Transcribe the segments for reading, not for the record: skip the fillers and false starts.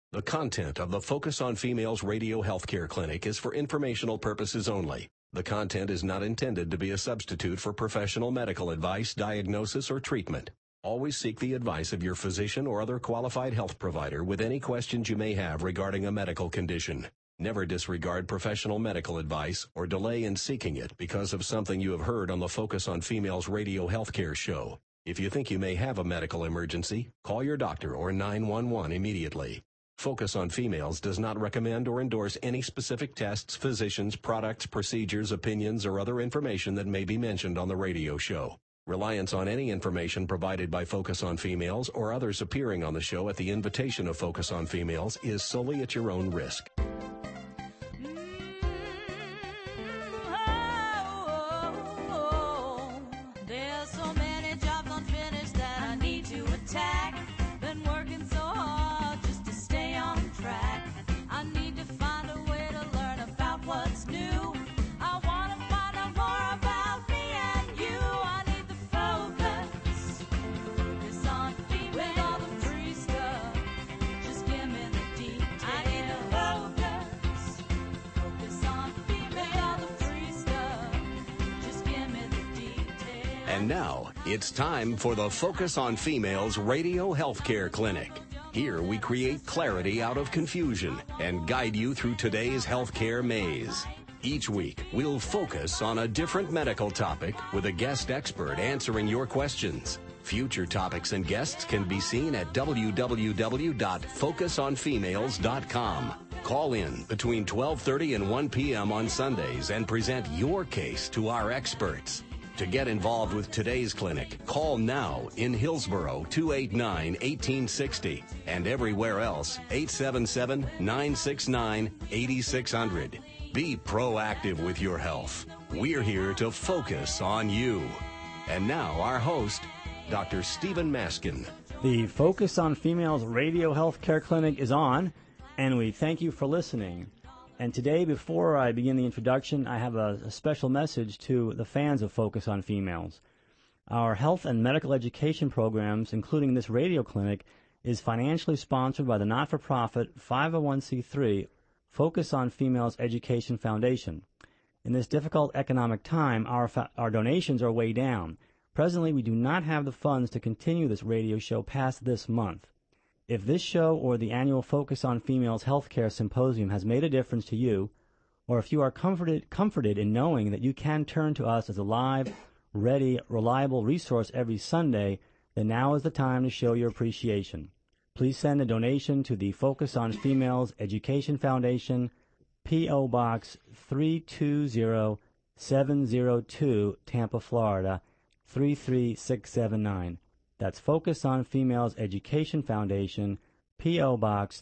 The content of the Focus on Females Radio Healthcare Clinic is for informational purposes only. The content is not intended to be a substitute for professional medical advice, diagnosis, or treatment. Always seek the advice of your physician or other qualified health provider with any questions you may have regarding a medical condition. Never disregard professional medical advice or delay in seeking it because of something you have heard on the Focus on Females Radio Healthcare show. If you think you may have a medical emergency, call your doctor or 911 immediately. Focus on Females does not recommend or endorse any specific tests, physicians, products, procedures, opinions, or other information that may be mentioned on the radio show. Reliance on any information provided by Focus on Females or others appearing on the show at the invitation of Focus on Females is solely at your own risk. There's so many jobs unfinished that I need to attack. Been working so hard just to stay on track. I need to find a way to learn about what's new. I want to find out more about me and you. I need the focus. Focus on females. With all the free stuff, just give me the details. I need the focus. Focus on females. With all the free stuff, just give me the details. And now, it's time for the Focus on Females Radio Healthcare Clinic. Here we create clarity out of confusion and guide you through today's healthcare maze. Each week, we'll focus on a different medical topic with a guest expert answering your questions. Future topics and guests can be seen at www.focusonfemales.com. Call in between 12:30 and 1 p.m. on Sundays and present your case to our experts. To get involved with today's clinic, call now in Hillsborough 289-1860 and everywhere else 877-969-8600. Be proactive with your health. We're here to focus on you. And now our host, Dr. Stephen Maskin. The Focus on Females Radio Healthcare Clinic is on, and we thank you for listening. And today, before I begin the introduction, I have a special message to the fans of Focus on Females. Our health and medical education programs, including this radio clinic, is financially sponsored by the not-for-profit 501c3 Focus on Females Education Foundation. In this difficult economic time, our donations are way down. Presently, we do not have the funds to continue this radio show past this month. If this show or the annual Focus on Females Healthcare Symposium has made a difference to you, or if you are comforted in knowing that you can turn to us as a live, ready, reliable resource every Sunday, then now is the time to show your appreciation. Please send a donation to the Focus on Females Education Foundation, P.O. Box 320702, Tampa, Florida, 33679. That's Focus on Females Education Foundation, P.O. Box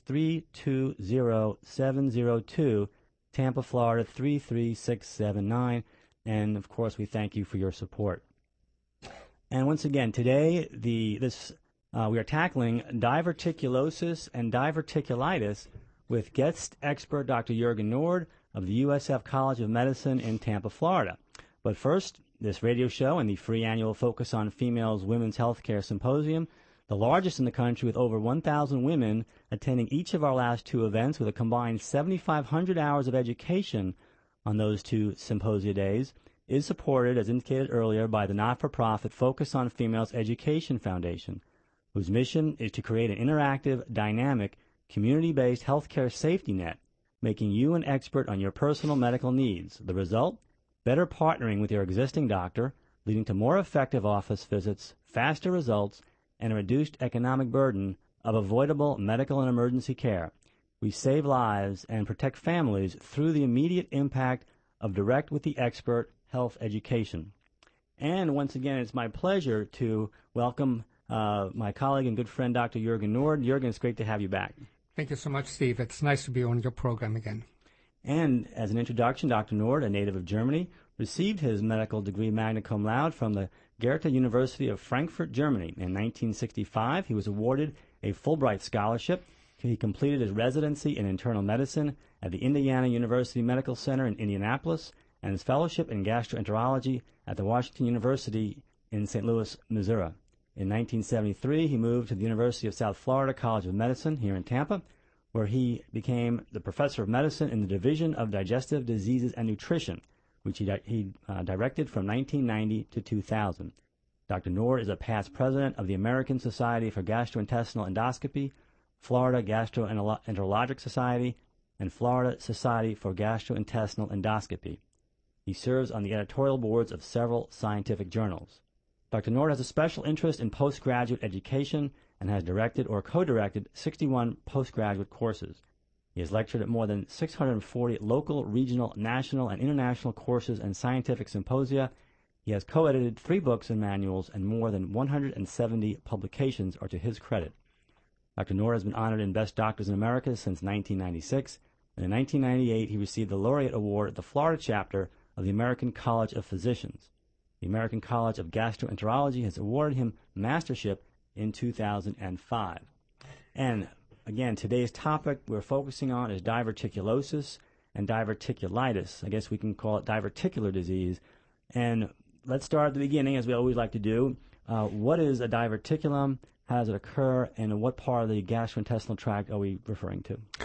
320702, Tampa, Florida 33679. And, of course, we thank you for your support. And once again, today we are tackling diverticulosis and diverticulitis with guest expert Dr. Jurgen Nord of the USF College of Medicine in Tampa, Florida. But first, this radio show and the free annual Focus on Females Women's Healthcare Symposium, the largest in the country with over 1,000 women attending each of our last two events with a combined 7,500 hours of education on those two symposia days, is supported, as indicated earlier, by the not-for-profit Focus on Females Education Foundation, whose mission is to create an interactive, dynamic, community-based healthcare safety net, making you an expert on your personal medical needs. The result? Better partnering with your existing doctor, leading to more effective office visits, faster results, and a reduced economic burden of avoidable medical and emergency care. We save lives and protect families through the immediate impact of direct with the expert health education. And once again, it's my pleasure to welcome my colleague and good friend, Dr. Jurgen Nord. Jurgen, it's great to have you back. Thank you so much, Steve. It's nice to be on your program again. And as an introduction, Dr. Nord, a native of Germany, received his medical degree magna cum laude from the Goethe University of Frankfurt, Germany. In 1965, he was awarded a Fulbright scholarship. He completed his residency in internal medicine at the Indiana University Medical Center in Indianapolis and his fellowship in gastroenterology at the Washington University in St. Louis, Missouri. In 1973, he moved to the University of South Florida College of Medicine here in Tampa, where he became the professor of medicine in the Division of Digestive Diseases and Nutrition, which he directed from 1990 to 2000. Dr. Nord is a past president of the American Society for Gastrointestinal Endoscopy, Florida Gastroenterologic Society, and Florida Society for Gastrointestinal Endoscopy. He serves on the editorial boards of several scientific journals. Dr. Nord has a special interest in postgraduate education and has directed or co-directed 61 postgraduate courses. He has lectured at more than 640 local, regional, national, and international courses and scientific symposia. He has co-edited 3 books and manuals, and more than 170 publications are to his credit. Dr. Nord has been honored in Best Doctors in America since 1996, and in 1998 he received the Laureate Award at the Florida chapter of the American College of Physicians. The American College of Gastroenterology has awarded him mastership in 2005. And again, today's topic we're focusing on is diverticulosis and diverticulitis. I guess we can call it diverticular disease. And let's start at the beginning, as we always like to do. What is a diverticulum? How does it occur? And what part of the gastrointestinal tract are we referring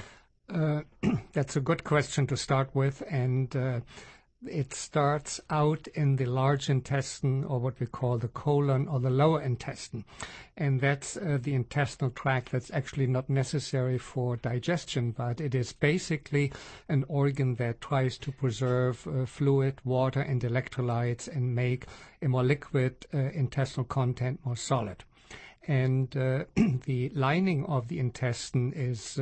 to? That's a good question to start with, and it starts out in the large intestine, or what we call the colon or the lower intestine. And that's the intestinal tract that's actually not necessary for digestion, but it is basically an organ that tries to preserve fluid, water, and electrolytes and make a more liquid intestinal content more solid. And the lining of the intestine is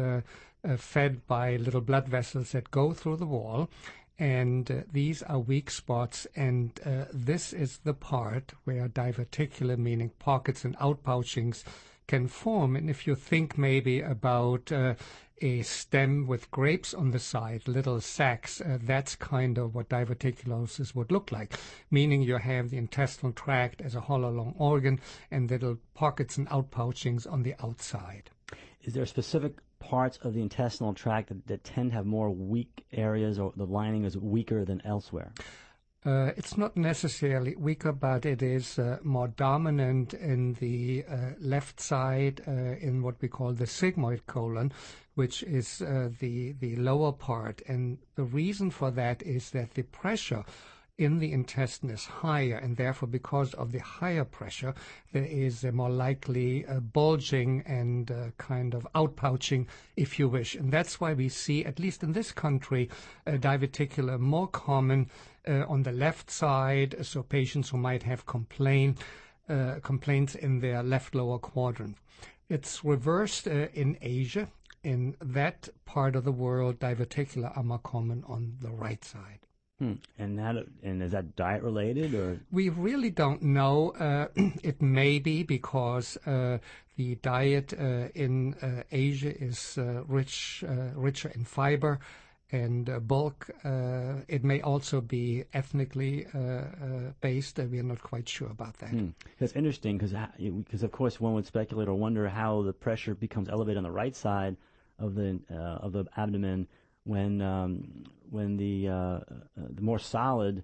fed by little blood vessels that go through the wall. And these are weak spots, and this is the part where diverticular, meaning pockets and outpouchings, can form. And if you think maybe about a stem with grapes on the side, little sacs, that's kind of what diverticulosis would look like, meaning you have the intestinal tract as a hollow long organ and little pockets and outpouchings on the outside. Is there specific parts of the intestinal tract that tend to have more weak areas, or the lining is weaker than elsewhere? It's not necessarily weaker, but it is more dominant in the left side, in what we call the sigmoid colon, which is the lower part. And the reason for that is that the pressure in the intestine is higher, and therefore because of the higher pressure there is a more likely bulging and kind of outpouching, if you wish. And that's why we see, at least in this country, diverticular more common on the left side, so patients who might have complaints in their left lower quadrant. It's reversed in Asia. In that part of the world, diverticular are more common on the right side. And is that diet related, or? We really don't know. It may be because the diet in Asia is richer in fiber and bulk. It may also be ethnically based. We are not quite sure about that. That's interesting because of course one would speculate or wonder how the pressure becomes elevated on the right side of the abdomen when the more solid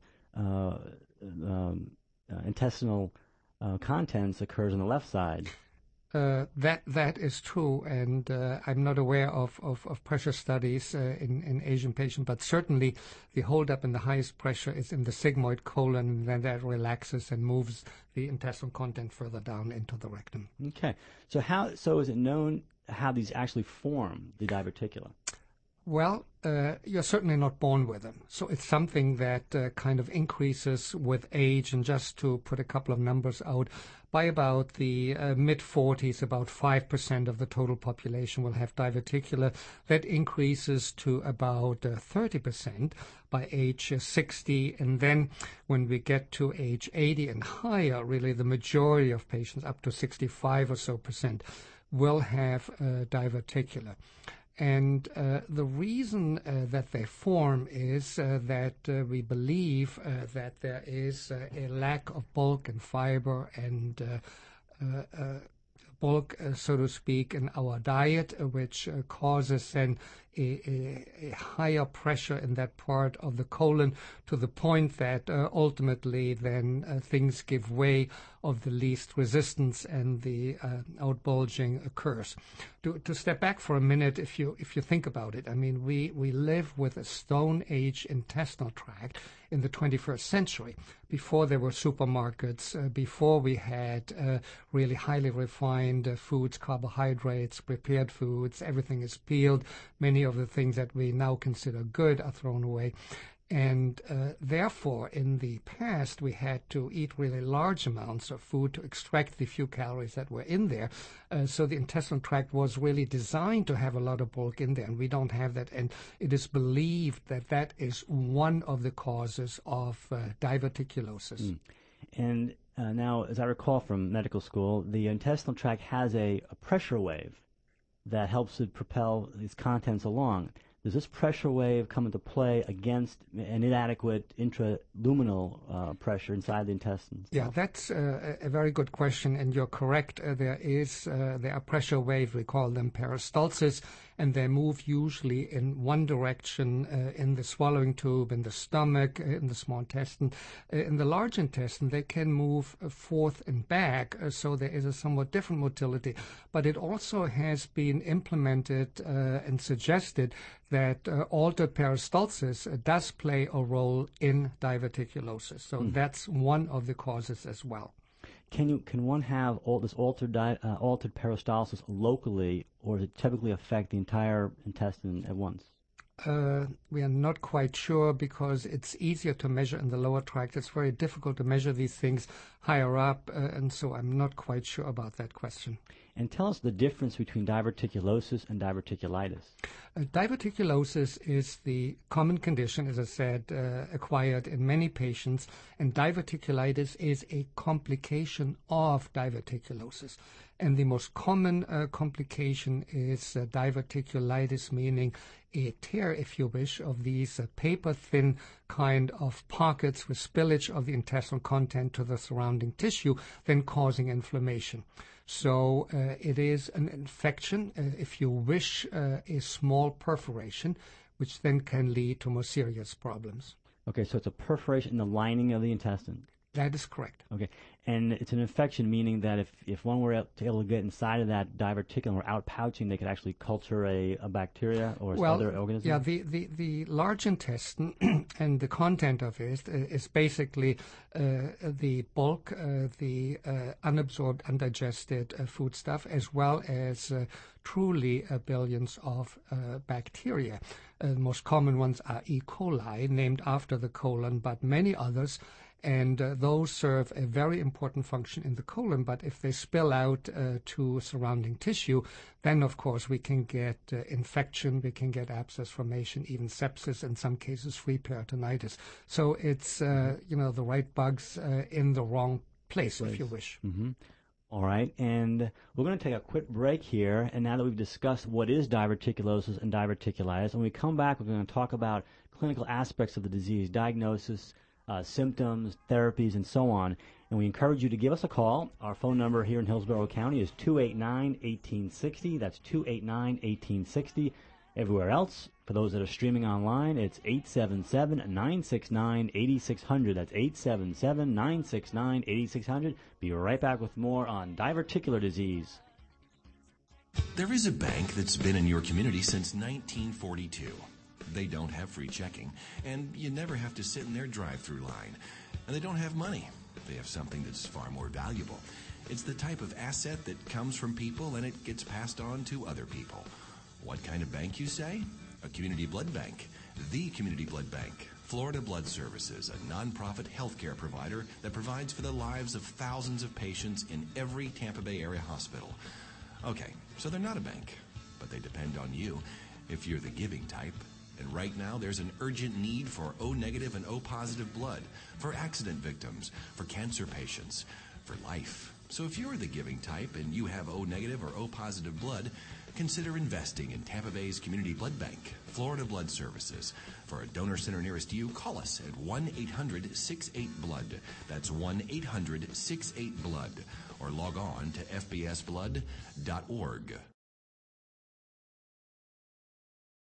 intestinal contents occurs on the left side. That is true, and I'm not aware of pressure studies in Asian patients, but certainly the holdup in the highest pressure is in the sigmoid colon, and then that relaxes and moves the intestinal content further down into the rectum. Okay, so is it known how these actually form, the diverticula? Well, you're certainly not born with them. So it's something that kind of increases with age. And just to put a couple of numbers out, by about the mid-40s, about 5% of the total population will have diverticula. That increases to about 30% by age 60. And then when we get to age 80 and higher, really the majority of patients, up to 65 or so percent, will have diverticula. And the reason that they form is that we believe that there is a lack of bulk and fiber and bulk, so to speak, in our diet, which causes then a higher pressure in that part of the colon, to the point that ultimately then things give way of the least resistance, and the outbulging occurs. To step back for a minute, if you think about it, I mean, we live with a Stone Age intestinal tract in the 21st century, before there were supermarkets, before we had really highly refined foods, carbohydrates, prepared foods. Everything is peeled. Many of the things that we now consider good are thrown away. And therefore, in the past, we had to eat really large amounts of food to extract the few calories that were in there. So the intestinal tract was really designed to have a lot of bulk in there, and we don't have that. And it is believed that that is one of the causes of diverticulosis. And now, as I recall from medical school, the intestinal tract has a pressure wave that helps it propel these contents along. Does this pressure wave come into play against an inadequate intraluminal pressure inside the intestines? Yeah, that's a very good question, and you're correct. There are pressure waves, we call them peristalsis, and they move usually in one direction in the swallowing tube, in the stomach, in the small intestine. In the large intestine, they can move forth and back, so there is a somewhat different motility. But it also has been implemented and suggested that altered peristalsis does play a role in diverticulosis. So that's one of the causes as well. Can one have this altered peristalsis locally, or does it typically affect the entire intestine at once? We are not quite sure, because it's easier to measure in the lower tract. It's very difficult to measure these things higher up, and so I'm not quite sure about that question. And tell us the difference between diverticulosis and diverticulitis. Diverticulosis is the common condition, as I said, acquired in many patients, and diverticulitis is a complication of diverticulosis. And the most common complication is diverticulitis, meaning a tear, if you wish, of these paper-thin kind of pockets with spillage of the intestinal content to the surrounding tissue, then causing inflammation. So it is an infection, if you wish, a small perforation, which then can lead to more serious problems. Okay, so it's a perforation in the lining of the intestine. That is correct. Okay, and it's an infection, meaning that if one were able to get inside of that diverticulum or outpouching, they could actually culture a bacteria or other organism? Yeah, the large intestine and the content of it is basically the bulk, the unabsorbed, undigested foodstuff, as well as truly billions of bacteria. The most common ones are E. coli, named after the colon, but many others. And those serve a very important function in the colon, but if they spill out to surrounding tissue, then, of course, we can get infection, we can get abscess formation, even sepsis, in some cases free peritonitis. So it's, the right bugs in the wrong place, if you wish. Mm-hmm. All right, and we're going to take a quick break here, and now that we've discussed what is diverticulosis and diverticulitis, when we come back, we're going to talk about clinical aspects of the disease, diagnosis, symptoms, therapies, and so on. And we encourage you to give us a call. Our phone number here in Hillsborough County is 289-1860. That's 289-1860. Everywhere else, for those that are streaming online, it's 877-969-8600. That's 877-969-8600. Be right back with more on diverticular disease. There is a bank that's been in your community since 1942. They don't have free checking, and you never have to sit in their drive-through line. And they don't have money. They have something that's far more valuable. It's the type of asset that comes from people and it gets passed on to other people. What kind of bank, you say? A community blood bank. The Community Blood Bank. Florida Blood Services, a nonprofit healthcare provider that provides for the lives of thousands of patients in every Tampa Bay area hospital. Okay, so they're not a bank, but they depend on you if you're the giving type. And right now, there's an urgent need for O-negative and O-positive blood, for accident victims, for cancer patients, for life. So if you're the giving type and you have O-negative or O-positive blood, consider investing in Tampa Bay's Community Blood Bank, Florida Blood Services. For a donor center nearest you, call us at 1-800-68-BLOOD. That's 1-800-68-BLOOD. Or log on to fbsblood.org.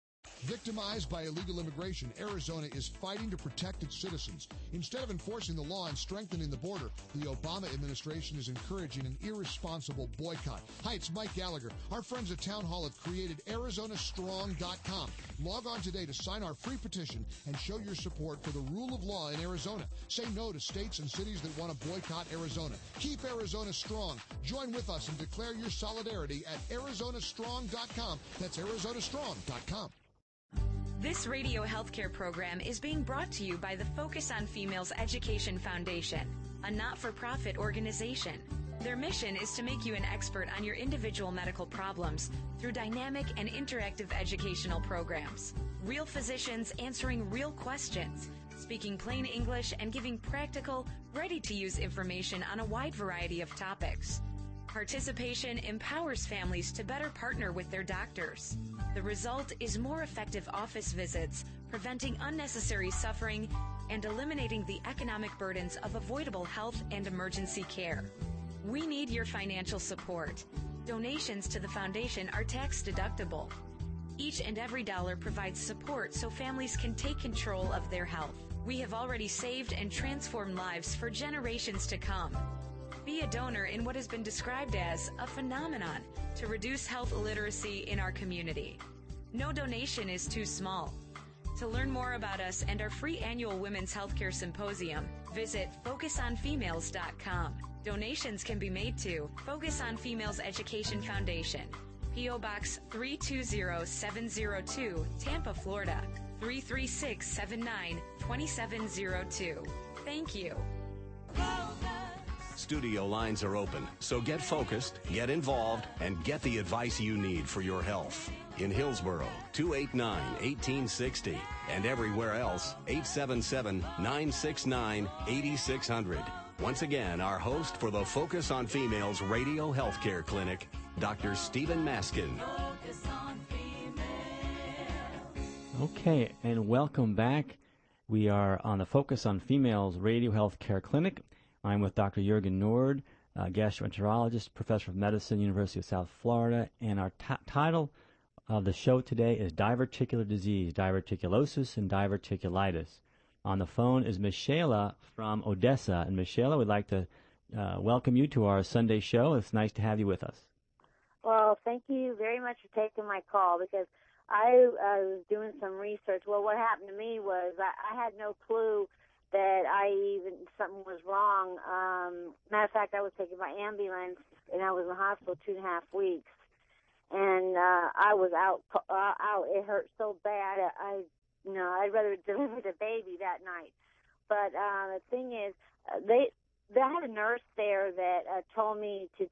Victimized by illegal immigration, Arizona is fighting to protect its citizens. Instead of enforcing the law and strengthening the border, the Obama administration is encouraging an irresponsible boycott. Hi, it's Mike Gallagher. Our friends at Town Hall have created ArizonaStrong.com. Log on today to sign our free petition and show your support for the rule of law in Arizona. Say no to states and cities that want to boycott Arizona. Keep Arizona strong. Join with us and declare your solidarity at ArizonaStrong.com. That's ArizonaStrong.com. This radio healthcare program is being brought to you by the Focus on Females Education Foundation, a not-for-profit organization. Their mission is to make you an expert on your individual medical problems through dynamic and interactive educational programs. Real physicians answering real questions, speaking plain English, and giving practical, ready-to-use information on a wide variety of topics. Participation empowers families to better partner with their doctors. The result is more effective office visits, preventing unnecessary suffering, and eliminating the economic burdens of avoidable health and emergency care. We need your financial support. Donations to the foundation are tax deductible. Each and every dollar provides support so families can take control of their health. We have already saved and transformed lives for generations to come. Be a donor in what has been described as a phenomenon to reduce health illiteracy in our community. No donation is too small. To learn more about us and our free annual Women's Healthcare Symposium, visit FocusOnFemales.com. Donations can be made to Focus on Females Education Foundation, P.O. Box 320702, Tampa, Florida, 33679, 2702. Thank you. Studio lines are open, so get focused, get involved, and get the advice you need for your health. In Hillsboro, 289-1860, and everywhere else, 877-969-8600. Once again, our host for the Focus on Females Radio Healthcare Clinic, Dr. Stephen Maskin. Okay, and welcome back. We are on the Focus on Females Radio Healthcare Clinic. I'm with Dr. Jürgen Nord, gastroenterologist, professor of medicine, University of South Florida, and our title of the show today is diverticular disease, diverticulosis, and diverticulitis. On the phone is Michaela from Odessa, and Michaela, we'd like to welcome you to our Sunday show. It's nice to have you with us. Well, thank you very much for taking my call, because I was doing some research. Well, what happened to me was I had no clue that something was wrong. Matter of fact, I was taken by ambulance, and I was in the hospital 2.5 weeks. And I was out. It hurt so bad. I'd rather deliver the baby that night. But the thing is, they had a nurse there that told me to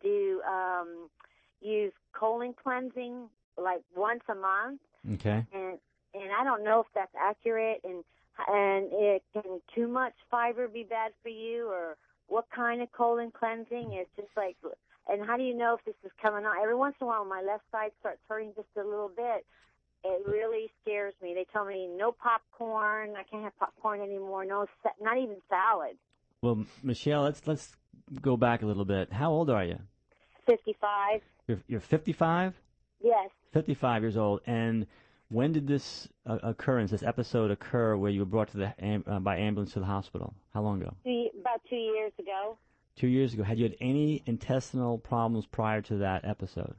use colon cleansing like once a month. Okay. And I don't know if that's accurate, and can too much fiber be bad for you, or what kind of colon cleansing? It's just like, and how do you know if this is coming on? Every once in a while, my left side starts hurting just a little bit. It really scares me. They tell me no popcorn. I can't have popcorn anymore. Not even salad. Well, Michelle, let's go back a little bit. How old are you? 55. You're 55? Yes. 55 years old. And when did this occurrence, this episode occur where you were brought to by ambulance to the hospital? How long ago? About 2 years ago. 2 years ago. Had you had any intestinal problems prior to that episode?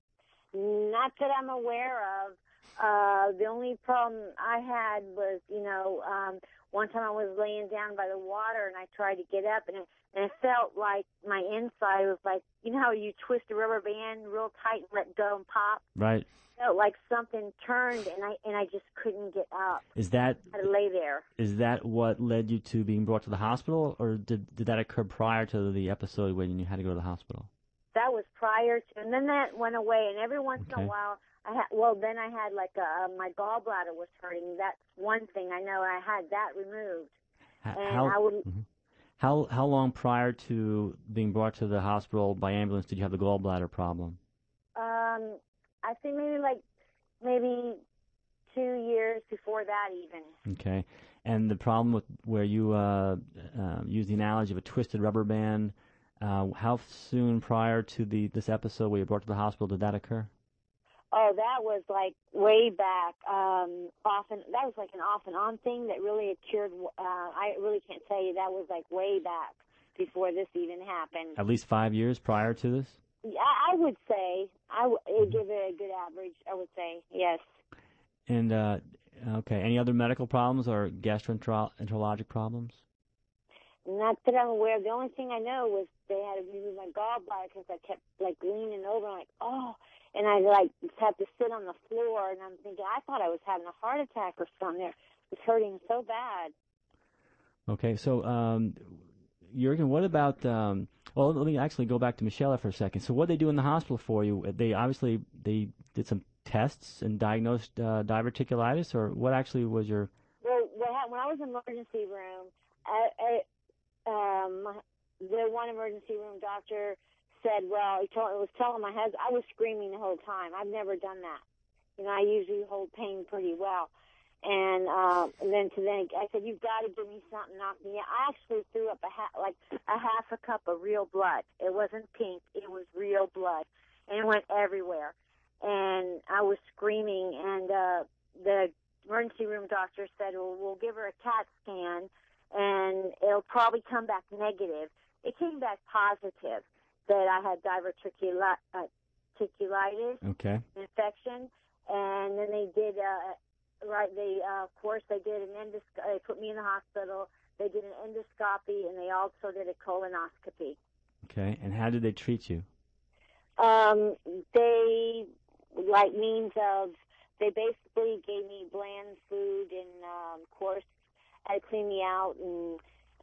Not that I'm aware of. The only problem I had was, one time I was laying down by the water and I tried to get up, and it felt like my inside was like, you know how you twist a rubber band real tight and let go and pop? Right. It felt like something turned, and I just couldn't get up. I had to lay there. Is that what led you to being brought to the hospital, or did that occur prior to the episode when you had to go to the hospital? That was prior to, and then that went away, and every once in a while, then I had like my gallbladder was hurting. That's one thing I know. I had that removed. How long prior to being brought to the hospital by ambulance did you have the gallbladder problem? I think maybe 2 years before that even. Okay. And the problem with where you use the analogy of a twisted rubber band, how soon prior to this episode where you were brought to the hospital did that occur? Oh, that was like way back. That was like an off and on thing that really cured. I really can't tell you. That was like way back before this even happened. At least 5 years prior to this? I would say. It'd give it a good average, I would say, yes. And, okay, any other medical problems or gastroenterologic problems? Not that I'm aware of. The only thing I know was they had to remove my gallbladder because I kept, like, leaning over and, like, oh, and I, like, had to sit on the floor, and I'm thinking, I thought I was having a heart attack or something. It was hurting so bad. Okay, so, Jurgen, what about, well, let me actually go back to Michelle for a second. So what did they do in the hospital for you? They did some tests and diagnosed diverticulitis, or what actually was your... Well, when I was in the emergency room, the one emergency room doctor said, well, was telling my husband, I was screaming the whole time. I've never done that. You know, I usually hold pain pretty well. And then I said, you've got to give me something, knock me out. I actually threw up a half a cup of real blood. It wasn't pink. It was real blood. And it went everywhere. And I was screaming, and the emergency room doctor said, well, we'll give her a CAT scan, and it'll probably come back negative. It came back positive that I had diverticulitis infection. And then they did... of course, they did they put me in the hospital. They did an endoscopy, and they also did a colonoscopy. Okay, and how did they treat you? They, they basically gave me bland food, and, of course, had to clean me out, and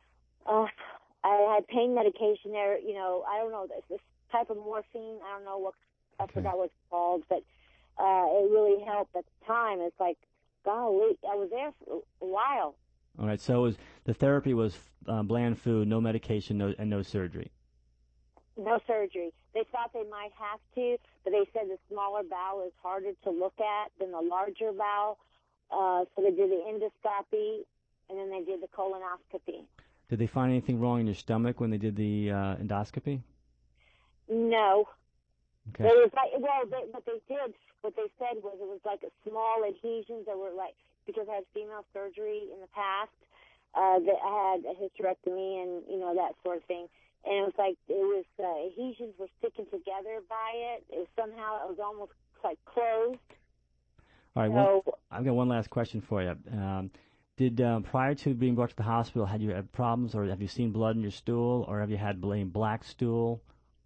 I had pain medication there. You know, I don't know, this type of morphine, I don't know I forgot what it's called, but it really helped at the time. It's like, golly, I was there for a while. All right, so the therapy was bland food, no medication, and no surgery. No surgery. They thought they might have to, but they said the smaller bowel is harder to look at than the larger bowel. So they did the endoscopy, and then they did the colonoscopy. Did they find anything wrong in your stomach when they did the endoscopy? No. Okay. It was like, what they said was it was like a small adhesions that were like, because I had female surgery in the past, that I had a hysterectomy and, you know, that sort of thing. And it was like, adhesions were sticking together by it. It was almost like closed. All right, I've got one last question for you. Did prior to being brought to the hospital, had you had problems, or have you seen blood in your stool, or have you had black stool?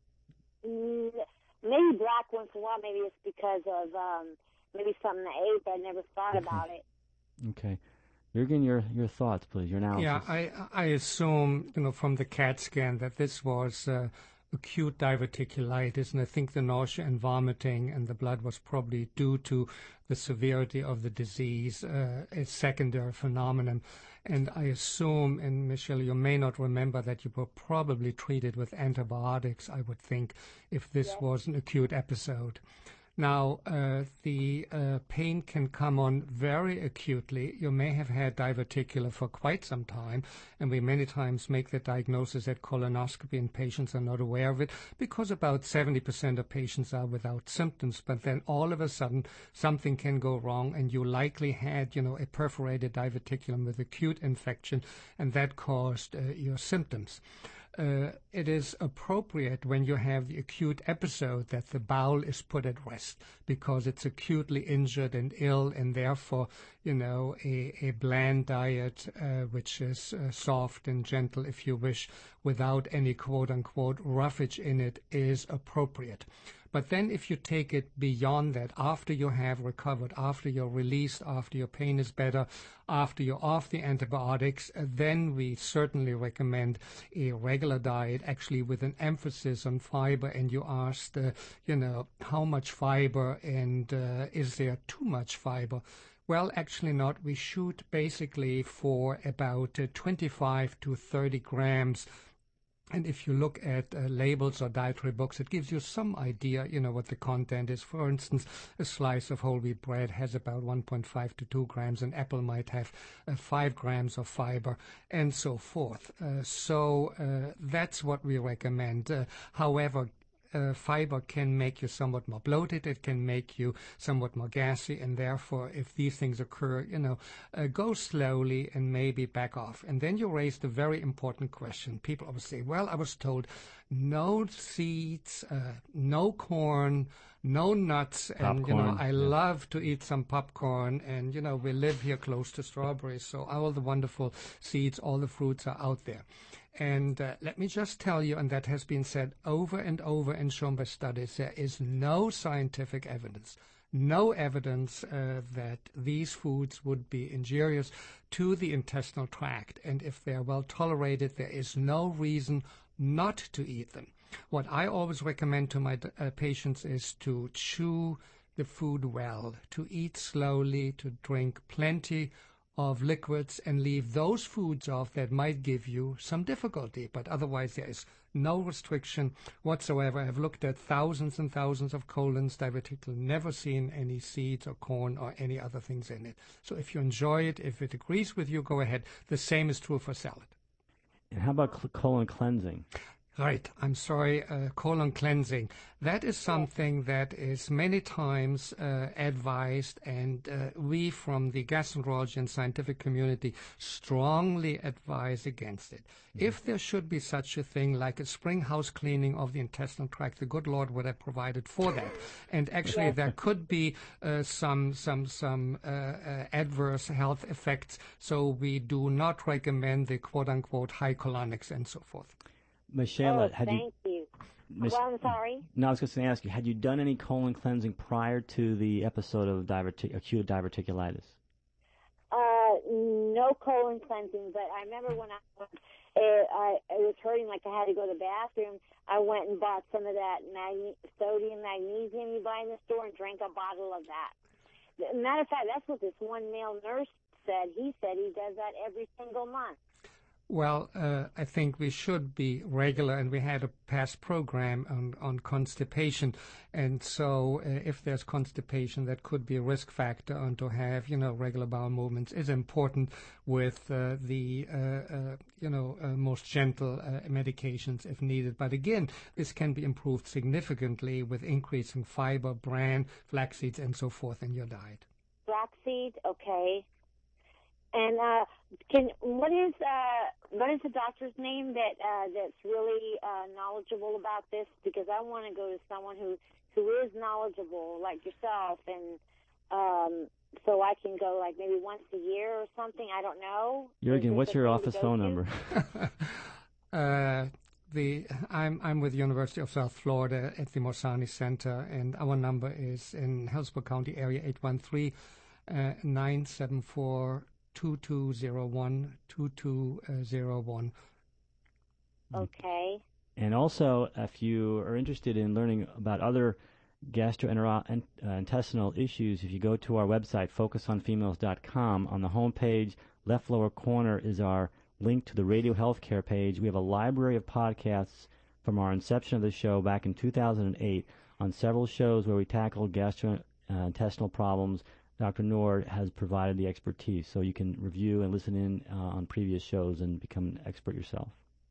Maybe black once in a while. Maybe it's because of maybe something I ate, but I never thought about it. Okay. Jurgen, your thoughts, please, your analysis. Yeah, I assume, from the CAT scan that this was acute diverticulitis, and I think the nausea and vomiting and the blood was probably due to the severity of the disease, a secondary phenomenon. And I assume, and Michelle, you may not remember that you were probably treated with antibiotics, I would think, if this was an acute episode. Now, the pain can come on very acutely. You may have had diverticular for quite some time, and we many times make the diagnosis at colonoscopy, and patients are not aware of it because about 70% of patients are without symptoms. But then all of a sudden, something can go wrong, and you likely had, a perforated diverticulum with acute infection, and that caused your symptoms. It is appropriate when you have the acute episode that the bowel is put at rest because it's acutely injured and ill, and therefore, a bland diet, which is soft and gentle, if you wish, without any quote-unquote roughage in it, is appropriate. But then if you take it beyond that, after you have recovered, after you're released, after your pain is better, after you're off the antibiotics, then we certainly recommend a regular diet, actually with an emphasis on fiber. And you asked, how much fiber and is there too much fiber? Well, actually not. We shoot basically for about 25 to 30 grams. And if you look at labels or dietary books, it gives you some idea, what the content is. For instance, a slice of whole wheat bread has about 1.5 to 2 grams. An apple might have 5 grams of fiber, and so forth. So that's what we recommend. However, fiber can make you somewhat more bloated. It can make you somewhat more gassy, and therefore, if these things occur, go slowly and maybe back off. And then you raised a very important question. People always say, well, I was told no seeds, no corn, no nuts, and Popcorn, I love to eat some popcorn, and we live here close to strawberries, so all the wonderful seeds, all the fruits are out there. And let me just tell you, and that has been said over and over and shown by studies, there is no scientific evidence, no evidence that these foods would be injurious to the intestinal tract. And if they are well tolerated, there is no reason not to eat them. What I always recommend to my patients is to chew the food well, to eat slowly, to drink plenty of liquids, and leave those foods off that might give you some difficulty. But otherwise, there is no restriction whatsoever. I've looked at thousands and thousands of colons, diverticular, never seen any seeds or corn or any other things in it. So if you enjoy it, if it agrees with you, go ahead. The same is true for salad. And how about colon cleansing? Right, I'm sorry, colon cleansing. That is something that is many times advised, and we from the gastroenterology and scientific community strongly advise against it. If there should be such a thing like a spring house cleaning of the intestinal tract, the good Lord would have provided for that. And actually there could be some adverse health effects, so we do not recommend the quote-unquote high colonics and so forth. Michelle, thank you. Well, I'm sorry. No, I was just going to ask you, had you done any colon cleansing prior to the episode of acute diverticulitis? No colon cleansing, but I remember when I was hurting, like I had to go to the bathroom, I went and bought some of that sodium magnesium you buy in the store and drank a bottle of that. Matter of fact, that's what this one male nurse said. He said he does that every single month. Well, I think we should be regular, and we had a past program on constipation, and so if there's constipation, that could be a risk factor, and to have, regular bowel movements is important with the most gentle medications if needed. But again, this can be improved significantly with increasing fiber, bran, flax seeds, and so forth in your diet. Flax seeds, okay. And what is the doctor's name that's really knowledgeable about this? Because I want to go to someone who is knowledgeable, like yourself, and so I can go like maybe once a year or something. I don't know. Jürgen, what's your office phone number? I'm with the University of South Florida at the Morsani Center, and our number is in Hillsborough County area 813-974. 2201. Okay. And also, if you are interested in learning about other gastrointestinal issues, if you go to our website, focusonfemales.com, on the home page, left lower corner is our link to the Radio Healthcare page. We have a library of podcasts from our inception of the show back in 2008 on several shows where we tackled gastrointestinal problems. Dr. Nord has provided the expertise, so you can review and listen in on previous shows and become an expert yourself.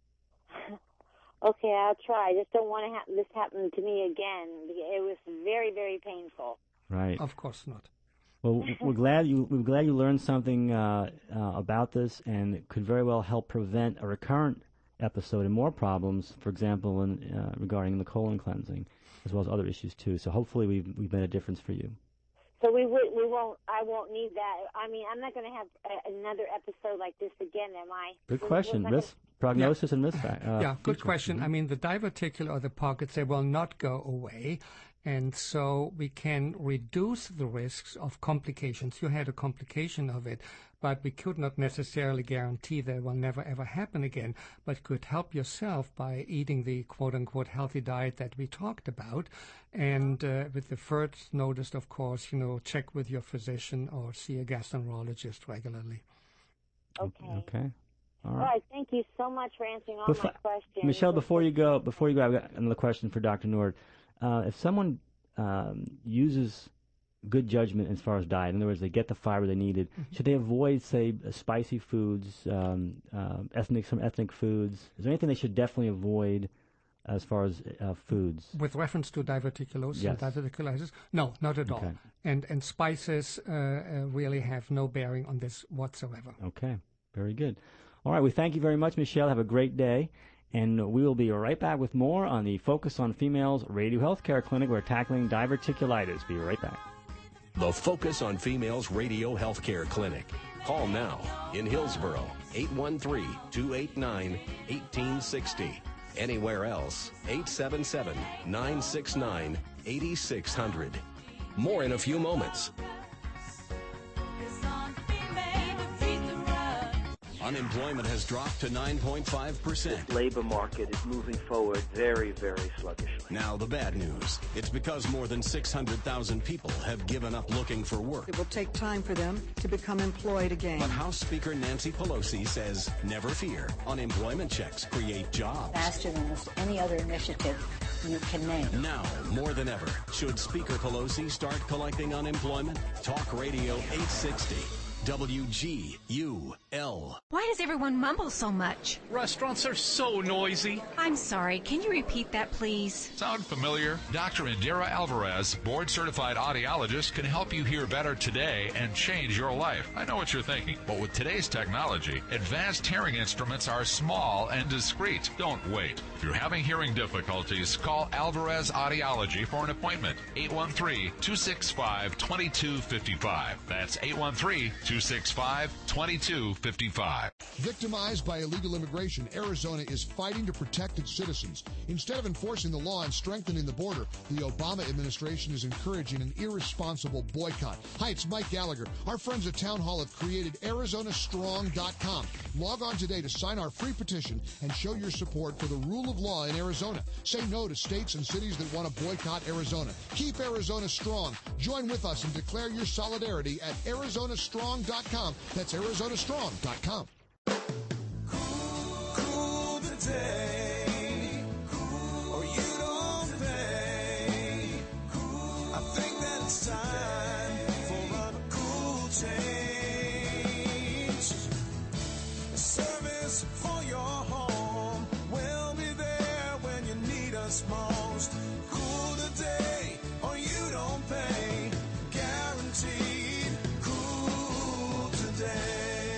Okay, I'll try. I just don't want to have this happen to me again. It was very, very painful. Right. Of course not. Well, we're glad you learned something about this, and it could very well help prevent a recurrent episode and more problems. For example, regarding the colon cleansing, as well as other issues too. So hopefully we've made a difference for you. So I won't need that. I mean, I'm not going to have another episode like this again, am I? Good question. Prognosis and risk factor. Good question. Mm-hmm. I mean, the diverticular or the pockets, they will not go away. And so we can reduce the risks of complications. You had a complication of it, but we could not necessarily guarantee that it will never, ever happen again, but could help yourself by eating the quote-unquote healthy diet that we talked about. And with the first notice, of course, check with your physician or see a gastroenterologist regularly. Okay. Okay. All right. Thank you so much for answering all my questions. Michelle, before you go, I've got another question for Dr. Nord. If someone uses good judgment as far as diet, in other words, they get the fiber they needed, should they avoid, say, spicy foods, ethnic foods? Is there anything they should definitely avoid as far as foods? With reference to diverticulosis Yes. and diverticulitis? No, not at all. Okay. And spices really have no bearing on this whatsoever. Okay, very good. All right, we thank you very much, Michelle. Have a great day. And we will be right back with more on the Focus on Females Radio Healthcare Clinic. We're tackling diverticulitis. Be right back. The Focus on Females Radio Healthcare Clinic. Call now in Hillsborough, 813-289-1860. Anywhere else, 877-969-8600. More in a few moments. Unemployment has dropped to 9.5%. The labor market is moving forward very, very sluggishly. Now the bad news. It's because more than 600,000 people have given up looking for work. It will take time for them to become employed again. But House Speaker Nancy Pelosi says, never fear. Unemployment checks create jobs. Faster than almost any other initiative you can name. Now, more than ever, should Speaker Pelosi start collecting unemployment? Talk Radio 860. WGUL. Why does everyone mumble so much? Restaurants are so noisy. I'm sorry. Can you repeat that, please? Sound familiar? Dr. Indira Alvarez, board-certified audiologist, can help you hear better today and change your life. I know what you're thinking, but with today's technology, advanced hearing instruments are small and discreet. Don't wait. If you're having hearing difficulties, call Alvarez Audiology for an appointment. 813-265-2255. That's 813-265-2255. Victimized by illegal immigration, Arizona is fighting to protect its citizens. Instead of enforcing the law and strengthening the border, the Obama administration is encouraging an irresponsible boycott. Hi, it's Mike Gallagher. Our friends at Town Hall have created ArizonaStrong.com. Log on today to sign our free petition and show your support for the rule of law in Arizona. Say no to states and cities that want to boycott Arizona. Keep Arizona strong. Join with us and declare your solidarity at ArizonaStrong.com. That's ArizonaStrong.com. Cool the day, or you don't pay. I think that it's time for a cool change. Service for your home, we'll be there when you need us most. Cool the day, or you don't pay. Guaranteed cool today.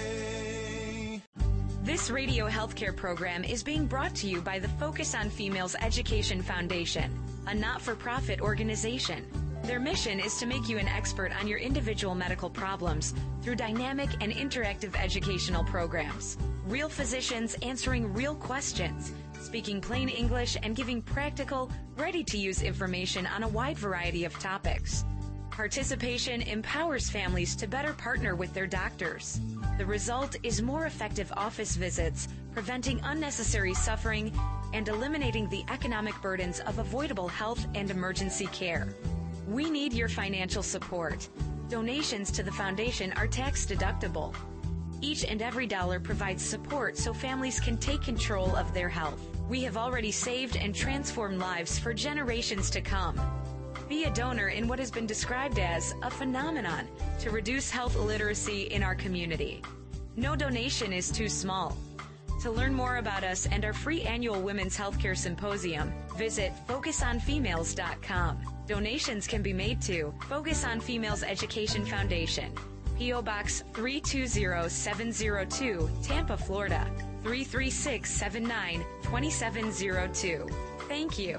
This radio healthcare program is being brought to you by the Focus on Females Education Foundation, a not-for-profit organization. Their mission is to make you an expert on your individual medical problems through dynamic and interactive educational programs. Real physicians answering real questions, speaking plain English, and giving practical, ready-to-use information on a wide variety of topics. Participation empowers families to better partner with their doctors. The result is more effective office visits, preventing unnecessary suffering, and eliminating the economic burdens of avoidable health and emergency care. We need your financial support. Donations to the foundation are tax deductible. Each and every dollar provides support so families can take control of their health. We have already saved and transformed lives for generations to come. Be a donor in what has been described as a phenomenon to reduce health illiteracy in our community. No donation is too small. To learn more about us and our free annual Women's Healthcare Symposium, visit FocusOnFemales.com. Donations can be made to Focus on Females Education Foundation, P.O. Box 320702, Tampa, Florida, 33679, 2702. Thank you.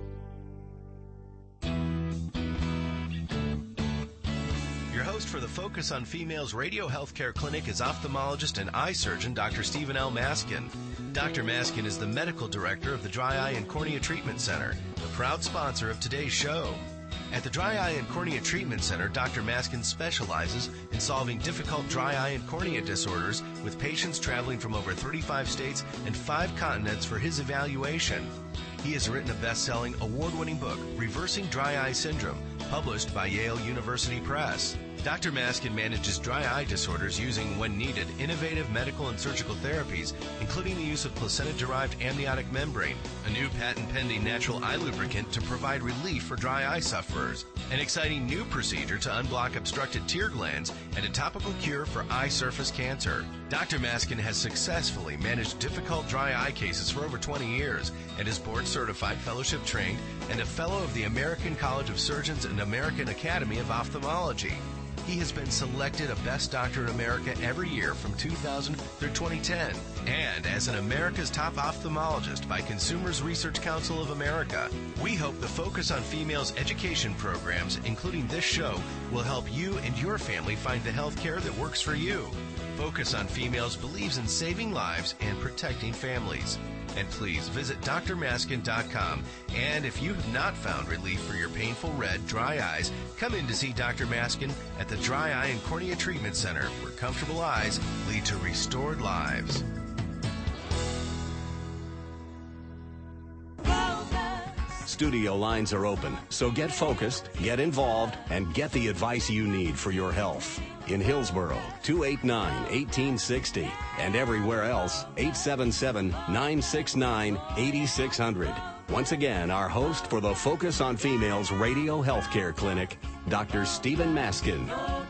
Your host for the Focus on Females Radio Healthcare Clinic is ophthalmologist and eye surgeon Dr. Stephen L. Maskin. Dr. Maskin is the medical director of the Dry Eye and Cornea Treatment Center, the proud sponsor of today's show. At the Dry Eye and Cornea Treatment Center, Dr. Maskin specializes in solving difficult dry eye and cornea disorders with patients traveling from over 35 states and 5 continents for his evaluation. He has written a best-selling, award-winning book, Reversing Dry Eye Syndrome, published by Yale University Press. Dr. Maskin manages dry eye disorders using, when needed, innovative medical and surgical therapies, including the use of placenta-derived amniotic membrane, a new patent-pending natural eye lubricant to provide relief for dry eye sufferers, an exciting new procedure to unblock obstructed tear glands, and a topical cure for eye surface cancer. Dr. Maskin has successfully managed difficult dry eye cases for over 20 years and is board-certified, fellowship-trained, and a fellow of the American College of Surgeons and American Academy of Ophthalmology. He has been selected a Best Doctor in America every year from 2000 through 2010, and as an America's Top Ophthalmologist by Consumers Research Council of America. We hope the Focus on Females education programs, including this show, will help you and your family find the health care that works for you. Focus on Females believes in saving lives and protecting families. And please visit drmaskin.com. And if you have not found relief for your painful red, dry eyes, come in to see Dr. Maskin at the Dry Eye and Cornea Treatment Center, where comfortable eyes lead to restored lives. Studio lines are open, so get focused, get involved, and get the advice you need for your health. In Hillsborough, 289-1860, and everywhere else, 877-969-8600. Once again, our host for the Focus on Females Radio Healthcare Clinic, Dr. Stephen Maskin.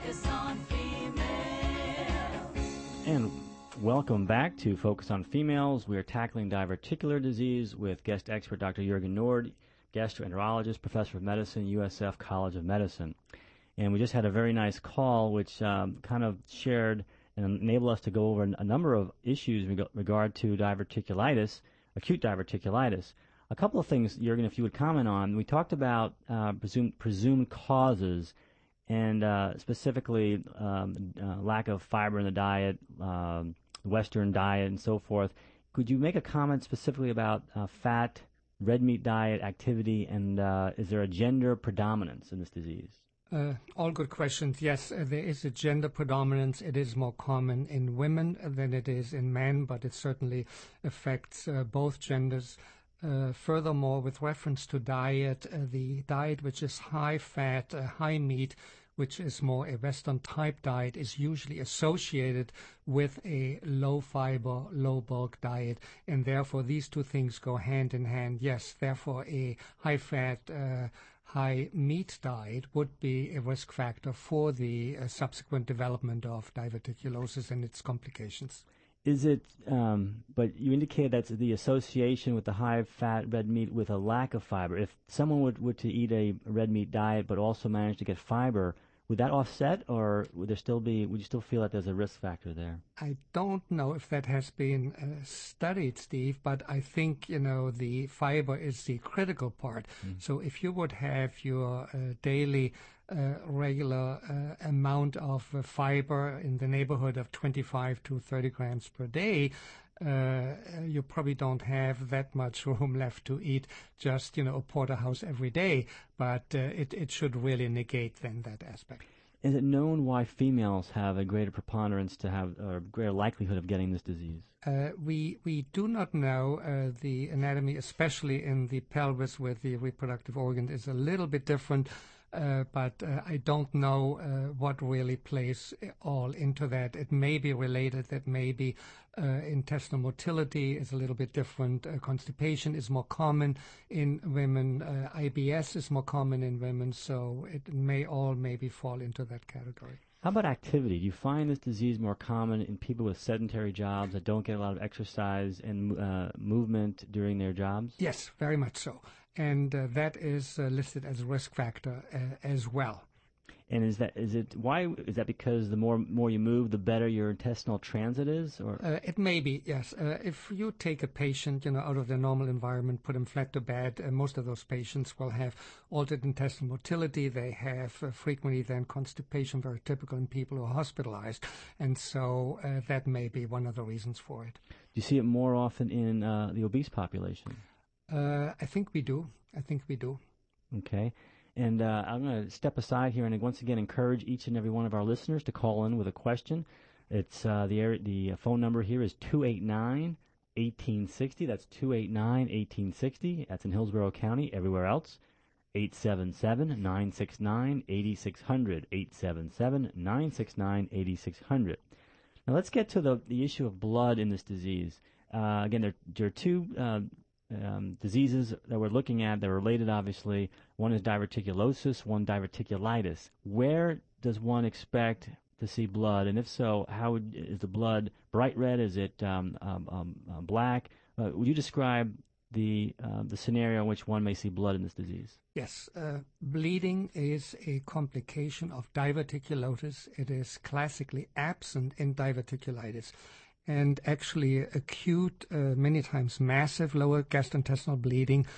And welcome back to Focus on Females. We are tackling diverticular disease with guest expert Dr. Jürgen Nord, gastroenterologist, professor of medicine, USF College of Medicine. And we just had a very nice call which kind of shared and enabled us to go over a number of issues in regard to diverticulitis, acute diverticulitis. A couple of things, Jürgen, if you would comment on. We talked about presumed causes and specifically lack of fiber in the diet, Western diet, and so forth. Could you make a comment specifically about fat, red meat diet, activity, and is there a gender predominance in this disease? All good questions. Yes, there is a gender predominance. It is more common in women than it is in men, but it certainly affects both genders. Furthermore, with reference to diet, the diet which is high fat, high meat, which is more a Western type diet, is usually associated with a low fiber, low bulk diet, and therefore these two things go hand in hand. Yes, therefore a high fat, high meat diet would be a risk factor for the subsequent development of diverticulosis and its complications. Is it, but you indicated that's the association with the high-fat red meat with a lack of fiber. If someone were to eat a red meat diet but also manage to get fiber, would that offset, or would you still feel that there's a risk factor there? I don't know if that has been studied, Steve, but I think, the fiber is the critical part. So if you would have your daily regular amount of fiber in the neighborhood of 25 to 30 grams per day, you probably don't have that much room left to eat just, a porterhouse every day, but it should really negate then that aspect. Is it known why females have a greater preponderance to have, or greater likelihood of getting this disease? We do not know. The anatomy, especially in the pelvis where the reproductive organ is a little bit different. But I don't know what really plays all into that. It may be related, that maybe intestinal motility is a little bit different. Constipation is more common in women. IBS is more common in women, so it may all maybe fall into that category. How about activity? Do you find this disease more common in people with sedentary jobs that don't get a lot of exercise and movement during their jobs? Yes, very much so. And that is listed as a risk factor as well. And why is that because the more you move, the better your intestinal transit is? Or it may be, yes. If you take a patient, out of their normal environment, put them flat to bed, most of those patients will have altered intestinal motility. They have frequently then constipation, very typical in people who are hospitalized. And so that may be one of the reasons for it. Do you see it more often in the obese population? I think we do. Okay. And I'm going to step aside here and once again encourage each and every one of our listeners to call in with a question. It's the phone number here is 289-1860. That's 289-1860. That's in Hillsborough County. Everywhere else, 877-969-8600, 877-969-8600. Now let's get to the issue of blood in this disease. Again, there are two diseases that we're looking at. They're related, obviously. One is diverticulosis, one diverticulitis. Where does one expect to see blood? And if so, how is the blood bright red? Is it black? Would you describe the scenario in which one may see blood in this disease? Yes. Bleeding is a complication of diverticulosis. It is classically absent in diverticulitis. And actually acute, many times massive lower gastrointestinal bleeding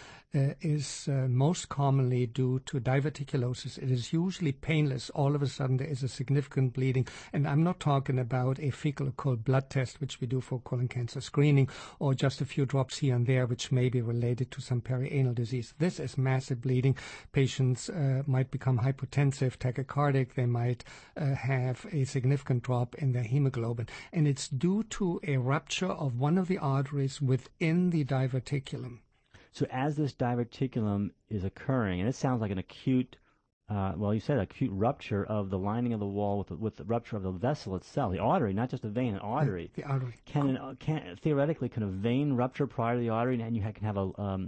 is most commonly due to diverticulosis. It is usually painless. All of a sudden there is a significant bleeding. And I'm not talking about a fecal occult blood test, which we do for colon cancer screening, or just a few drops here and there, which may be related to some perianal disease. This is massive bleeding. Patients might become hypotensive, tachycardic. They might have a significant drop in their hemoglobin. And it's due to a rupture of one of the arteries within the diverticulum. So as this diverticulum is occurring, and it sounds like an acute, you said acute rupture of the lining of the wall with the rupture of the vessel itself, the artery, not just a vein, an artery. The artery. Theoretically, can a vein rupture prior to the artery, and you can have a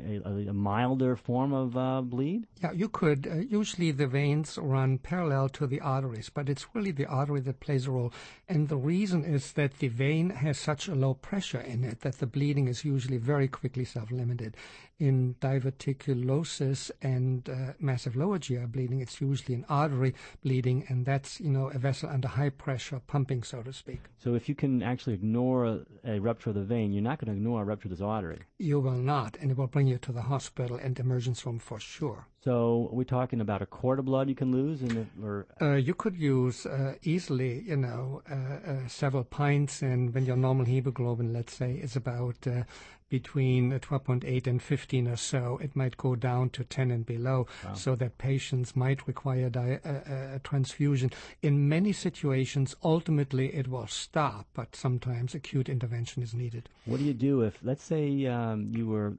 milder form of bleed? Yeah, you could. Usually the veins run parallel to the arteries, but it's really the artery that plays a role. And the reason is that the vein has such a low pressure in it that the bleeding is usually very quickly self-limited. In diverticulosis and massive lower GI bleeding, it's usually an artery bleeding, and that's, a vessel under high pressure pumping, so to speak. So if you can actually ignore a rupture of the vein, you're not going to ignore a rupture of this artery. You will not, and it will bring you to the hospital and emergency room for sure. So are we talking about a quart of blood you can lose? You could use easily, several pints, and when your normal hemoglobin, let's say, is about between 12.8 and 15 or so, it might go down to 10 and below, so that patients might require a transfusion. In many situations, ultimately it will stop, but sometimes acute intervention is needed. What do you do if, let's say, you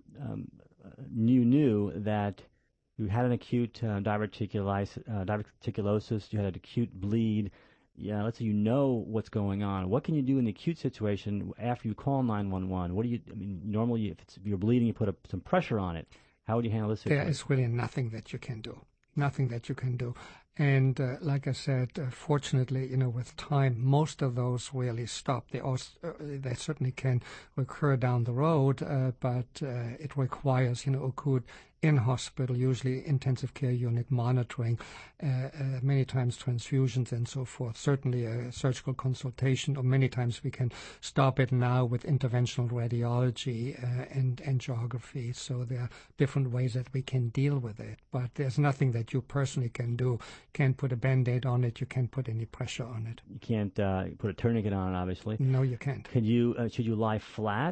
knew that you had an acute diverticulosis, you had an acute bleed? Yeah, let's say you know what's going on. What can you do in the acute situation after you call 911? Normally if you're bleeding, you put some pressure on it. How would you handle this situation? There is really nothing that you can do. Nothing that you can do. And like I said, fortunately, with time, most of those really stop. They certainly can recur down the road, but it requires, acute in-hospital, usually intensive care unit monitoring, many times transfusions and so forth, certainly a surgical consultation, or many times we can stop it now with interventional radiology and angiography. So there are different ways that we can deal with it, but there's nothing that you personally can do. You can't put a Band-Aid on it. You can't put any pressure on it. You can't put a tourniquet on it, obviously. No, you can't. Should you lie flat?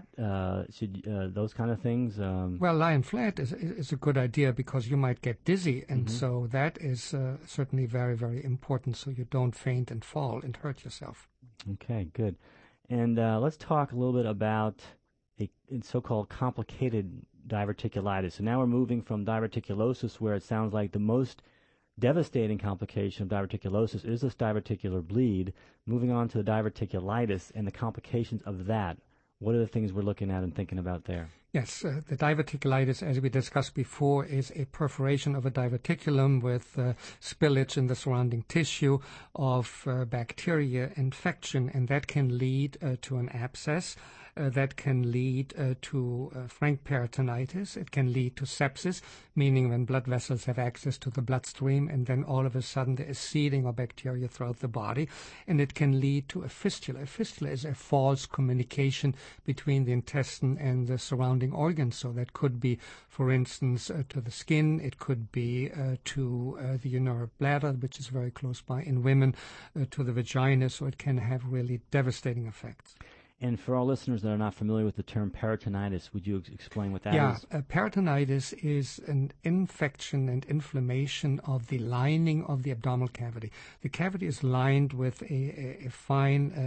Those kind of things? Well, lying flat is a good idea, because you might get dizzy, and so that is certainly very, very important, so you don't faint and fall and hurt yourself. Okay, good. And let's talk a little bit about a so-called complicated diverticulitis. So now we're moving from diverticulosis, where it sounds like the most devastating complication of diverticulosis is this diverticular bleed, moving on to the diverticulitis and the complications of that. What are the things we're looking at and thinking about there? Yes, the diverticulitis, as we discussed before, is a perforation of a diverticulum with spillage in the surrounding tissue of bacteria infection, and that can lead to an abscess. That can lead to frank peritonitis. It can lead to sepsis, meaning when blood vessels have access to the bloodstream, and then all of a sudden there is seeding of bacteria throughout the body. And it can lead to a fistula. A fistula is a false communication between the intestine and the surrounding organs. So that could be, for instance, to the skin. It could be to the urinary bladder, which is very close by in women, to the vagina. So it can have really devastating effects. And for our listeners that are not familiar with the term peritonitis, would you explain what that is? Yeah, peritonitis is an infection and inflammation of the lining of the abdominal cavity. The cavity is lined with a fine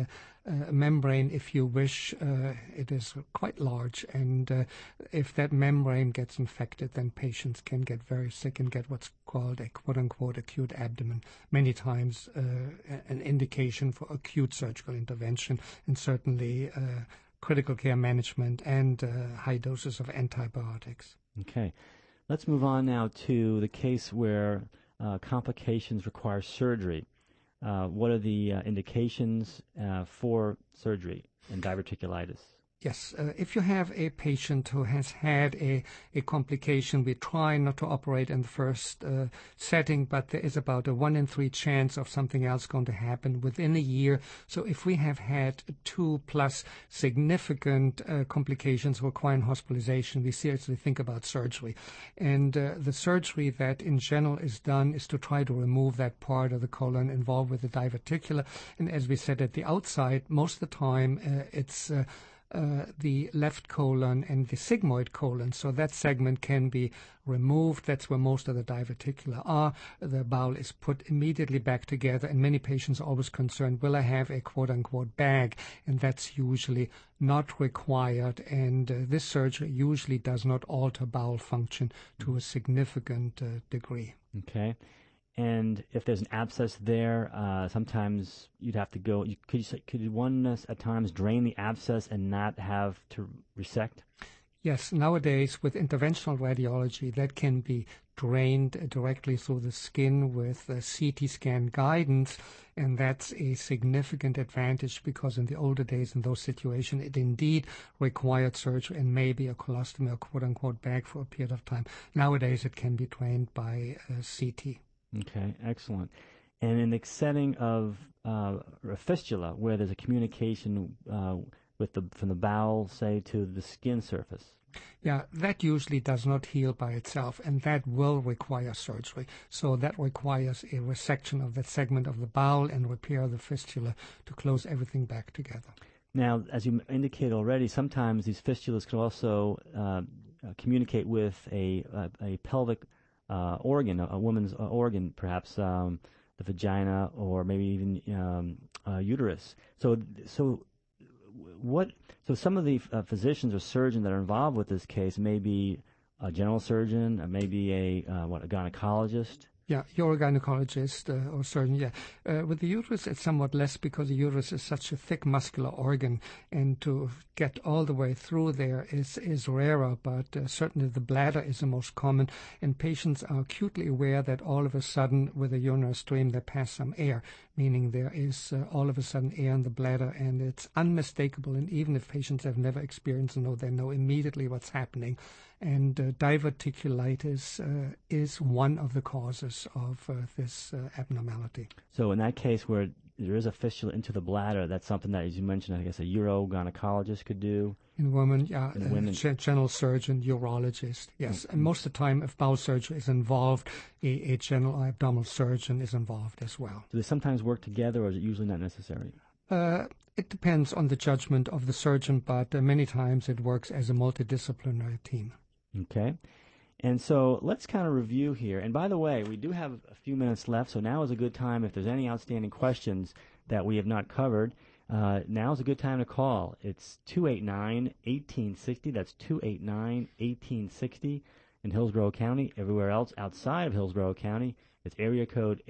membrane, if you wish. It is quite large, and if that membrane gets infected, then patients can get very sick and get what's called a quote-unquote acute abdomen, many times an indication for acute surgical intervention, and certainly critical care management and high doses of antibiotics. Okay. Let's move on now to the case where complications require surgery. What are the indications for surgery in diverticulitis? Yes, if you have a patient who has had a complication, we try not to operate in the first setting, but there is about a 1 in 3 chance of something else going to happen within a year. So if we have had 2+ significant complications requiring hospitalization, we seriously think about surgery. And the surgery that in general is done is to try to remove that part of the colon involved with the diverticula. And as we said at the outside, most of the time it's the left colon and the sigmoid colon, so that segment can be removed. That's where most of the diverticula are. The bowel is put immediately back together, and many patients are always concerned, will I have a quote-unquote bag? And that's usually not required, and this surgery usually does not alter bowel function to a significant degree. Okay. And if there's an abscess there, sometimes you'd have to go. Could one at times drain the abscess and not have to resect? Yes, nowadays with interventional radiology, that can be drained directly through the skin with CT scan guidance, and that's a significant advantage because in the older days, in those situations, it indeed required surgery and maybe a colostomy or quote-unquote bag for a period of time. Nowadays, it can be drained by CT. Okay, excellent. And in the setting of a fistula, where there's a communication from the bowel, say, to the skin surface. Yeah, that usually does not heal by itself, and that will require surgery. So that requires a resection of that segment of the bowel and repair of the fistula to close everything back together. Now, as you indicated already, sometimes these fistulas can also communicate with a pelvic organ, a woman's organ, perhaps the vagina or maybe even uterus. So some of the physicians or surgeons that are involved with this case may be a general surgeon, or maybe a gynecologist. Yeah, you're a gynecologist or surgeon, yeah. With the uterus, it's somewhat less because the uterus is such a thick muscular organ, and to get all the way through there is rarer, but certainly the bladder is the most common, and patients are acutely aware that all of a sudden with a urinary stream they pass some air, meaning there is all of a sudden air in the bladder, and it's unmistakable, and even if patients have never experienced it, they know immediately what's happening. And diverticulitis is one of the causes of this abnormality. So in that case where there is a fistula into the bladder, that's something that, as you mentioned, I guess a urogynecologist could do? In women, yeah, general surgeon, urologist, yes. And most of the time, if bowel surgery is involved, a general abdominal surgeon is involved as well. Do they sometimes work together, or is it usually not necessary? It depends on the judgment of the surgeon, but many times it works as a multidisciplinary team. Okay. And so let's kind of review here. And by the way, we do have a few minutes left, so now is a good time. If there's any outstanding questions that we have not covered, now is a good time to call. It's 289-1860. That's 289-1860 in Hillsborough County. Everywhere else outside of Hillsborough County, it's area code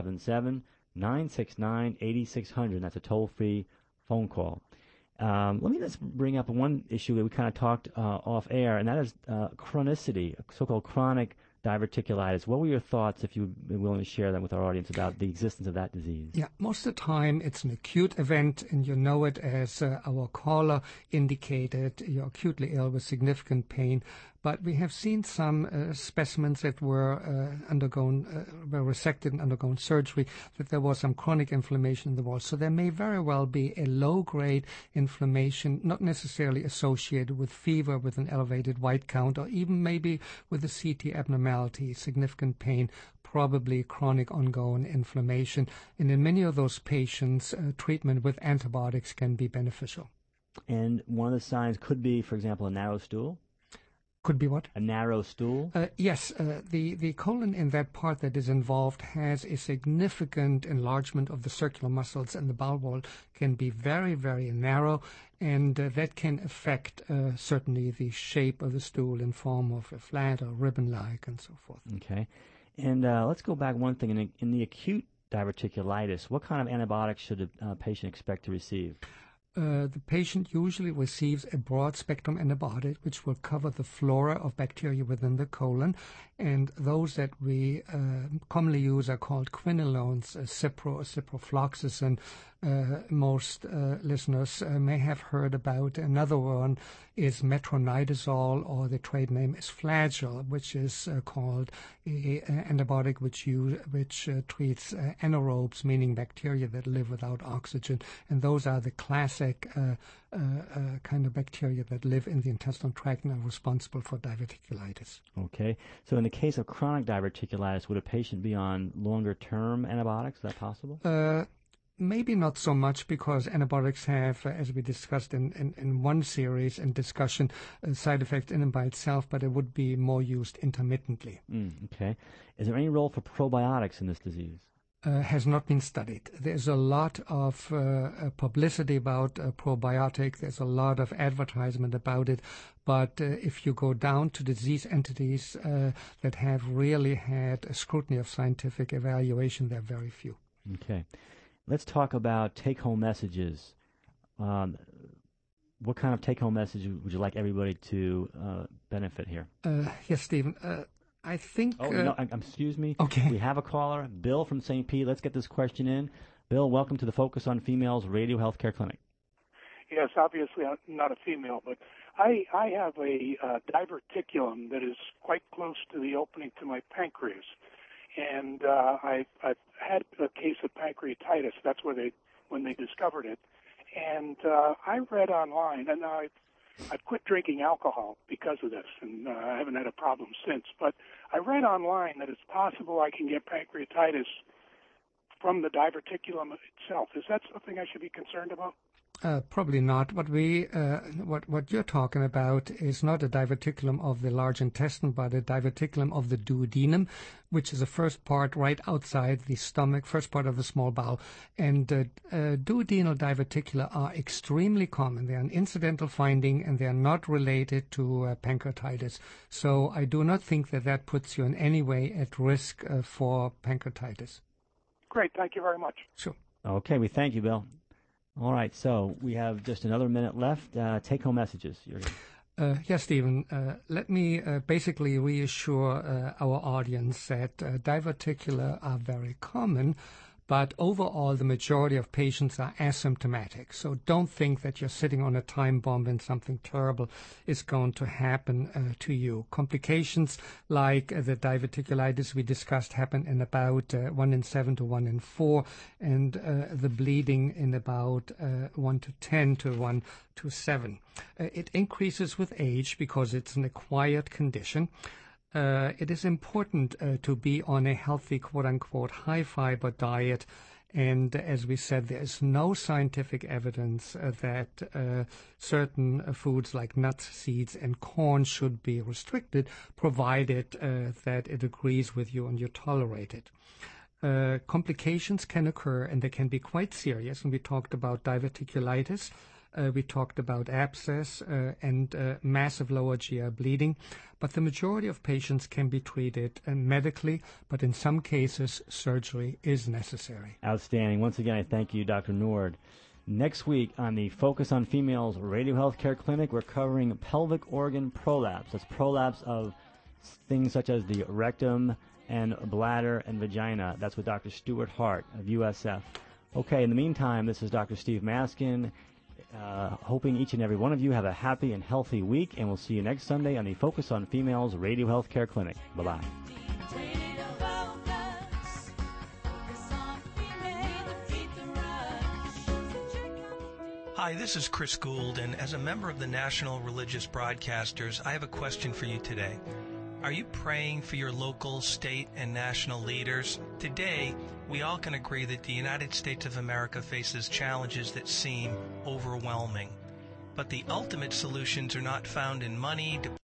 877-969-8600. That's a toll-free phone call. Let me just bring up one issue that we kind of talked off air, and that is chronicity, so-called chronic diverticulitis. What were your thoughts, if you'd be willing to share them with our audience, about the existence of that disease? Yeah, most of the time it's an acute event, and you know it as our caller indicated. You're acutely ill with significant pain. But we have seen some specimens that were were resected and undergone surgery, that there was some chronic inflammation in the wall. So there may very well be a low-grade inflammation, not necessarily associated with fever, with an elevated white count, or even maybe with a CT abnormality, significant pain, probably chronic ongoing inflammation. And in many of those patients, treatment with antibiotics can be beneficial. And one of the signs could be, for example, a narrow stool? Could be what? A narrow stool? Yes. The colon in that part that is involved has a significant enlargement of the circular muscles, and the bowel wall can be very, very narrow, and that can affect certainly the shape of the stool in form of a flat or ribbon-like and so forth. Okay. And let's go back one thing. In the acute diverticulitis, what kind of antibiotics should a patient expect to receive? The patient usually receives a broad-spectrum antibiotic which will cover the flora of bacteria within the colon, and those that we commonly use are called quinolones, Cipro or ciprofloxacin. Most listeners may have heard about. Another one is metronidazole, or the trade name is Flagyl, which is called an antibiotic which treats anaerobes, meaning bacteria that live without oxygen, and those are the classic kind of bacteria that live in the intestinal tract and are responsible for diverticulitis. Okay. So in the case of chronic diverticulitis, would a patient be on longer-term antibiotics? Is that possible? Maybe not so much, because antibiotics have, as we discussed in one series and discussion, side effects in and by itself, but it would be more used intermittently. Okay. Is there any role for probiotics in this disease? Has not been studied. There's a lot of publicity about probiotic. There's a lot of advertisement about it. But if you go down to disease entities that have really had a scrutiny of scientific evaluation, there are very few. Okay. Let's talk about take-home messages. What kind of take-home message would you like everybody to benefit here? Yes, Stephen. I think... excuse me. Okay. We have a caller, Bill from St. Pete. Let's get this question in. Bill, welcome to the Focus on Females Radio Healthcare Clinic. Yes, obviously I'm not a female, but I have a diverticulum that is quite close to the opening to my pancreas. And I've had a case of pancreatitis. That's when they discovered it. And I read online, and I've quit drinking alcohol because of this, and I haven't had a problem since. But I read online that it's possible I can get pancreatitis from the diverticulum itself. Is that something I should be concerned about? Probably not. What you're talking about is not a diverticulum of the large intestine, but a diverticulum of the duodenum, which is the first part right outside the stomach, first part of the small bowel. And duodenal diverticula are extremely common. They are an incidental finding, and they are not related to pancreatitis. So I do not think that puts you in any way at risk for pancreatitis. Great. Thank you very much. Sure. Okay. We thank you, Bill. All right, so we have just another minute left. Take-home messages. Yes, Stephen. Let me basically reassure our audience that diverticula are very common, but overall the majority of patients are asymptomatic. So don't think that you're sitting on a time bomb and something terrible is going to happen to you. Complications like the diverticulitis we discussed happen in about 1 in 7 to 1 in 4, and the bleeding in about 1 to 10 to 1 to 7. It increases with age because it's an acquired condition. It is important to be on a healthy, quote-unquote, high-fiber diet. And as we said, there is no scientific evidence that certain foods like nuts, seeds, and corn should be restricted, provided that it agrees with you and you tolerate it. Complications can occur, and they can be quite serious. And we talked about diverticulitis. We talked about abscess and massive lower GI bleeding, but the majority of patients can be treated medically, but in some cases surgery is necessary. Outstanding. Once again, I thank you, Dr. Nord. Next week on the Focus on Females Radio Healthcare Clinic, we're covering pelvic organ prolapse. That's prolapse of things such as the rectum and bladder and vagina. That's with Dr. Stuart Hart of USF. Okay, in the meantime, this is Dr. Steve Maskin. Hoping each and every one of you have a happy and healthy week, and we'll see you next Sunday on the Focus on Females Radio Healthcare Clinic. Bye-bye. Hi, this is Chris Gould, and as a member of the National Religious Broadcasters, I have a question for you today. Are you praying for your local, state, and national leaders? Today, we all can agree that the United States of America faces challenges that seem overwhelming. But the ultimate solutions are not found in money,